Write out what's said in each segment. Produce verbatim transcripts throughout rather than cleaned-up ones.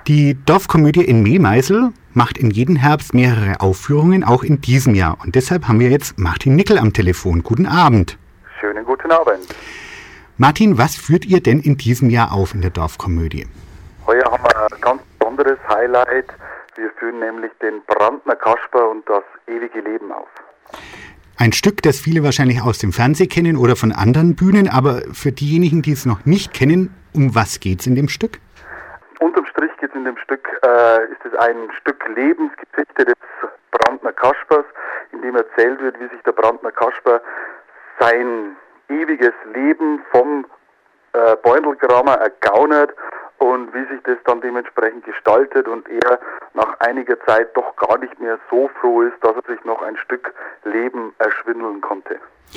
Die Dorfkomödie in Mehlmeißel macht in jedem Herbst mehrere Aufführungen, auch in diesem Jahr. Und deshalb haben wir jetzt Martin Nickel am Telefon. Guten Abend. Schönen guten Abend. Martin, was führt ihr denn in diesem Jahr auf in der Dorfkomödie? Heuer haben wir ein ganz besonderes Highlight. Wir führen nämlich den Brandner Kasper und das ewige Leben auf. Ein Stück, das viele wahrscheinlich aus dem Fernsehen kennen oder von anderen Bühnen, aber für diejenigen, die es noch nicht kennen, um was geht's in dem Stück? Unterm Strich geht es in dem Stück, äh, ist es ein Stück Lebensgeschichte des Brandner Kaspers, in dem erzählt wird, wie sich der Brandner Kasper sein ewiges Leben vom äh, Beutelkramer ergaunert und wie sich das dann dementsprechend gestaltet und er nach einiger Zeit doch gar nicht mehr so froh ist, dass er sich noch ein Stück Leben erschwindeln konnte.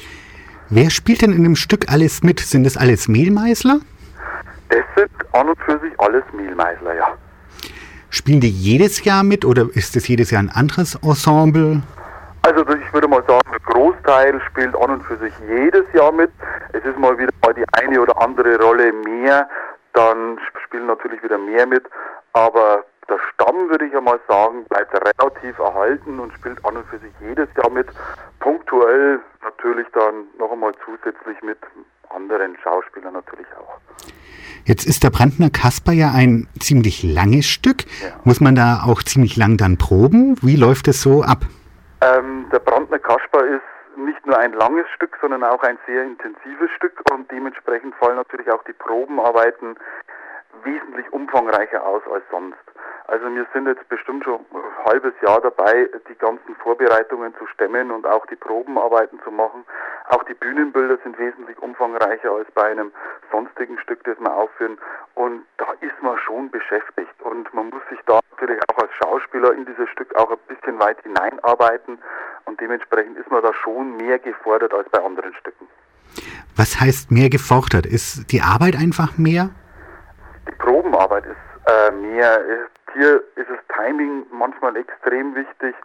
Wer spielt denn in dem Stück alles mit? Sind das alles Mehlmeißler? Das sind an und für sich alles Mehlmeißler, ja. Spielen die jedes Jahr mit oder ist das jedes Jahr ein anderes Ensemble? Also ich würde mal sagen, der Großteil spielt an und für sich jedes Jahr mit. Es ist mal wieder mal die eine oder andere Rolle mehr, dann spielen natürlich wieder mehr mit. Aber der Stamm, würde ich ja mal sagen, bleibt relativ erhalten und spielt an und für sich jedes Jahr mit. Punktuell natürlich dann noch einmal zusätzlich mit anderen Schauspielern natürlich auch. Jetzt ist der Brandner Kasper ja ein ziemlich langes Stück. Ja. Muss man da auch ziemlich lang dann proben? Wie läuft es so ab? Ähm, der Brandner Kasper ist nicht nur ein langes Stück, sondern auch ein sehr intensives Stück und dementsprechend fallen natürlich auch die Probenarbeiten wesentlich umfangreicher aus als sonst. Also wir sind jetzt bestimmt schon ein halbes Jahr dabei, die ganzen Vorbereitungen zu stemmen und auch die Probenarbeiten zu machen. Auch die Bühnenbilder sind wesentlich umfangreicher als bei einem sonstigen Stück, das wir aufführen. Und da ist man schon beschäftigt. Und man muss sich da natürlich auch als Schauspieler in dieses Stück auch ein bisschen weit hineinarbeiten. Und dementsprechend ist man da schon mehr gefordert als bei anderen Stücken. Was heißt mehr gefordert? Ist die Arbeit einfach mehr? Die Probenarbeit ist äh, mehr. Hier ist das Timing manchmal extrem wichtig.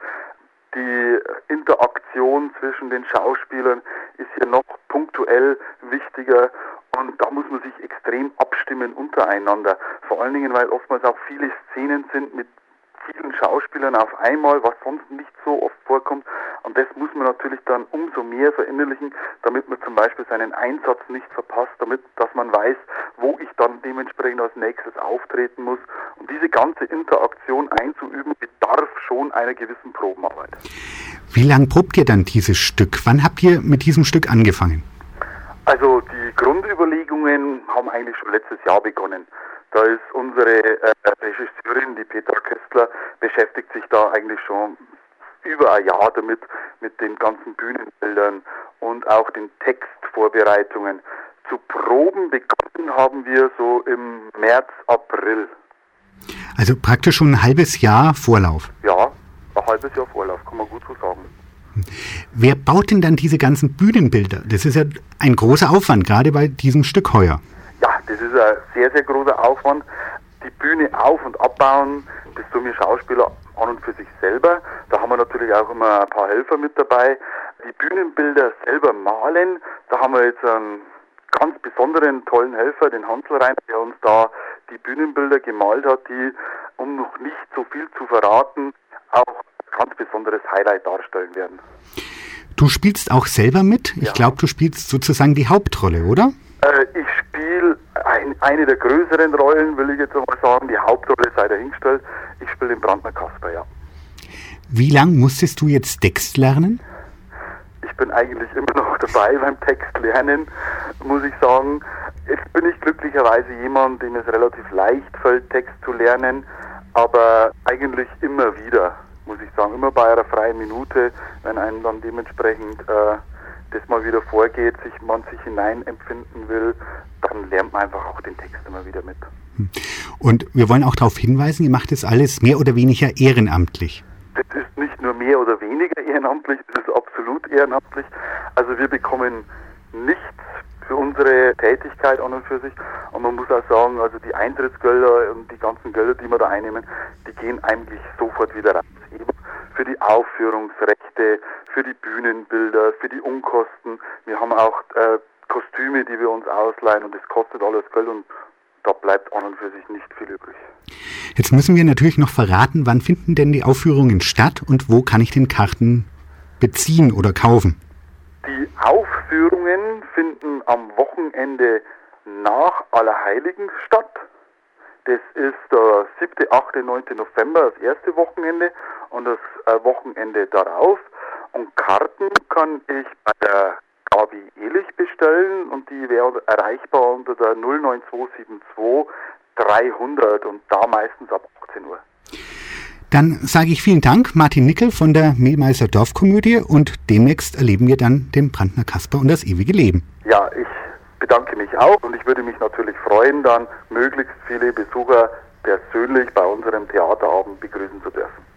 Die Interaktion zwischen den Schauspielern ist hier noch punktuell wichtiger und da muss man sich extrem abstimmen untereinander. Vor allen Dingen, weil oftmals auch viele Szenen sind mit vielen Schauspielern auf einmal, was sonst nicht so oft vorkommt. Und das muss man natürlich dann umso mehr verinnerlichen, damit man zum Beispiel seinen Einsatz nicht verpasst, damit, dass man weiß, wo ich dann dementsprechend als nächstes auftreten muss. Und diese ganze Interaktion einzuüben, bedarf schon einer gewissen Probenarbeit. Wie lange probt ihr dann dieses Stück? Wann habt ihr mit diesem Stück angefangen? Also die Grundüberlegungen haben eigentlich schon letztes Jahr begonnen. Da ist unsere äh, Regisseurin, die Petra Köstler, beschäftigt sich da eigentlich schon über ein Jahr damit, mit den ganzen Bühnenbildern und auch den Textvorbereitungen. Zu Proben begonnen haben wir so im März, April. Also praktisch schon ein halbes Jahr Vorlauf? Ja, ein halbes Jahr Vorlauf, kann man gut so sagen. Wer baut denn dann diese ganzen Bühnenbilder? Das ist ja ein großer Aufwand, gerade bei diesem Stück heuer. Ja, das ist ein sehr, sehr großer Aufwand. Die Bühne auf- und abbauen, das tun wir Schauspieler an und für sich selber. Da haben wir natürlich auch immer ein paar Helfer mit dabei. Die Bühnenbilder selber malen, da haben wir jetzt einen ganz besonderen, tollen Helfer, den Hansl Rein, der uns da die Bühnenbilder gemalt hat, die, um noch nicht so viel zu verraten, auch ein ganz besonderes Highlight darstellen werden. Du spielst auch selber mit? Ich ja. glaube, du spielst sozusagen die Hauptrolle, oder? Äh, ich spiele ein, eine der größeren Rollen, will ich jetzt einmal sagen. Die Hauptrolle sei dahingestellt. Ich spiele den Brandner Kasper, ja. Wie lange musstest du jetzt Text lernen? Ich bin eigentlich immer noch dabei beim Text lernen, muss ich sagen. Jetzt bin ich glücklicherweise jemand, dem es relativ leicht fällt, Text zu lernen, aber eigentlich immer wieder, muss ich sagen, immer bei einer freien Minute, wenn einem dann dementsprechend äh, das mal wieder vorgeht, sich man sich hineinempfinden will, dann lernt man einfach auch den Text immer wieder mit. Und wir wollen auch darauf hinweisen, ihr macht das alles mehr oder weniger ehrenamtlich. Das ist nicht nur mehr oder weniger ehrenamtlich, das ist absolut ehrenamtlich. Also wir bekommen nichts für unsere Tätigkeit an und für sich. Und man muss auch sagen, also die Eintrittsgelder und die ganzen Gelder, die wir da einnehmen, die gehen eigentlich sofort wieder raus. Eben für die Aufführungsrechte, für die Bühnenbilder, für die Unkosten. Wir haben auch äh, Kostüme, die wir uns ausleihen und das kostet alles Geld und da bleibt an und für sich nicht viel übrig. Jetzt müssen wir natürlich noch verraten, wann finden denn die Aufführungen statt und wo kann ich den Karten beziehen oder kaufen? Die Aufführungen finden am Wochenende nach Allerheiligen statt. Das ist der siebte, achte, neunte November, das erste Wochenende, und das äh, Wochenende darauf. Und Karten kann ich bei der Gabi Ehlich bestellen, und die wäre erreichbar unter der null neun zwei sieben zwei dreihundert und da meistens ab achtzehn Uhr. Dann sage ich vielen Dank, Martin Nickel von der Mehlmeißer Dorfkomödie, und demnächst erleben wir dann den Brandner Kasper und das ewige Leben. Ja, ich bedanke mich auch, und ich würde mich natürlich freuen, dann möglichst viele Besucher persönlich bei unserem Theaterabend begrüßen zu dürfen.